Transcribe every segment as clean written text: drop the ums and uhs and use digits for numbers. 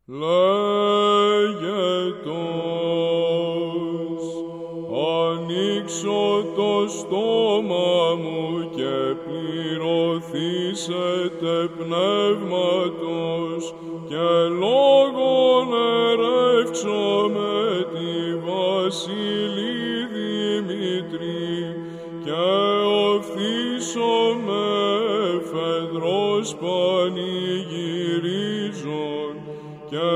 λέγετος, ανοίξω το στόμα μου και πληρωθήσετε πνεύματος και λόγον ερεύξω με τη Βασιλή Δημήτρη και οφθήσω με φεδρός πανηγυρίζων και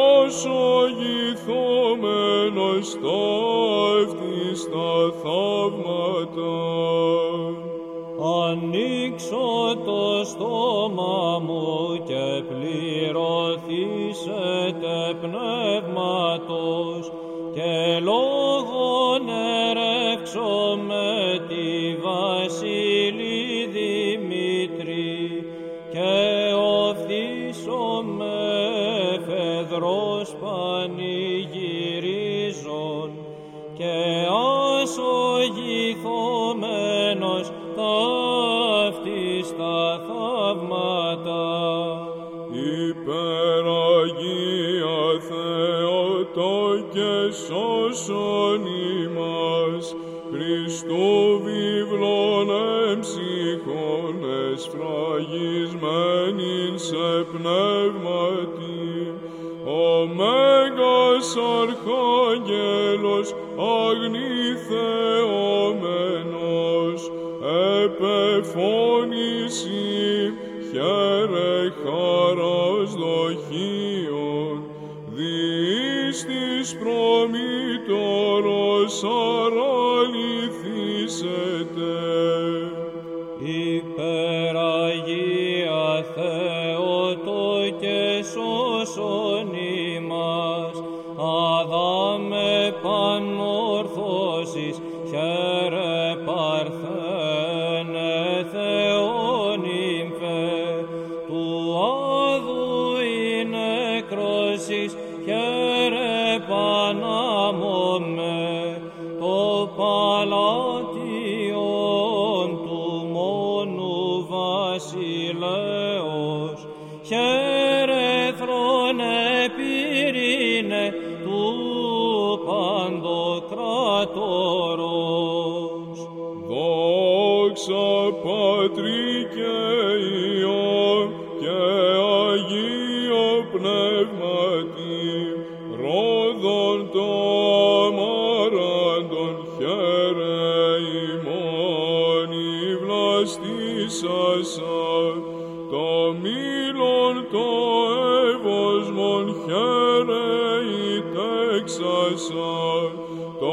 ασογηθόμενος ταύτιστα θαύματα. Ανοίξω το στόμα μου και πληρωθήσετε πνεύματος και λόγον ερεύξω με τη Βασιλή Δημήτρη και οφθήσω με φεδρός πανηγυρίζων και ασογηθόμενος ταύτιστα θαύματα. Υπεραγία Θεότο και σώσον ημάς, Χριστού βίβλον εμψυχών εσφραγισμένην σε πνεύματι, ο Μέγας Αρχάγγελος αγνηθεωμένος, επεφώνηση χαίρε χαράς δοχείων, διείς της προμήτωρος αραληθήσετε. Υπεραγία Θεότο και σώσον ημάς, Αδάμε πανόρθωσης, χαίρε παρθένε Θεόν υμφε, του άδου η νεκρόσης, χαίρε πανάμωμε, το παλάτιον του μόνου βασιλέως, χαίρε θρόνε πυρήνε του παντοκράτορος. Δόξα Πατρί και Υιό και Αγίο Πνεύματι, ρόδον το αμάραντον χαίρε ημών η βλαστήσασα, το μήλον το εύωσμον χαίρε η τέξασα, το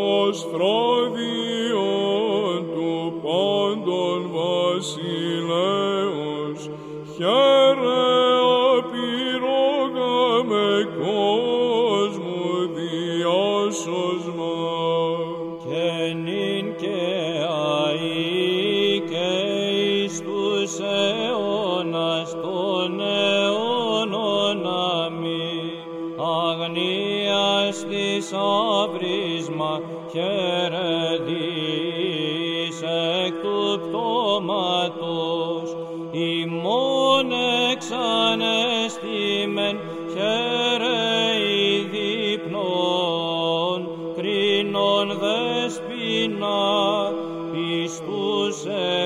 σφράδιον του πάντων βασιλέως, χαίρε απειρόγαμε κόσμου διάσωσμα. Και νυν και αεί και εις τους αιώνας των αιώνων αμήν, αγνίας της αύρισμα χαίρε δις εκ του πτώματος, ημών εξανεστήμεν χαίρε η δείπνον, κρίνον δεσποινα πιστούς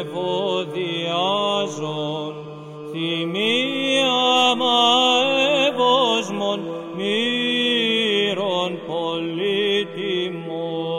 ευωδιάζων, θυμία μαεύωσμον μύρων πολύτιμων.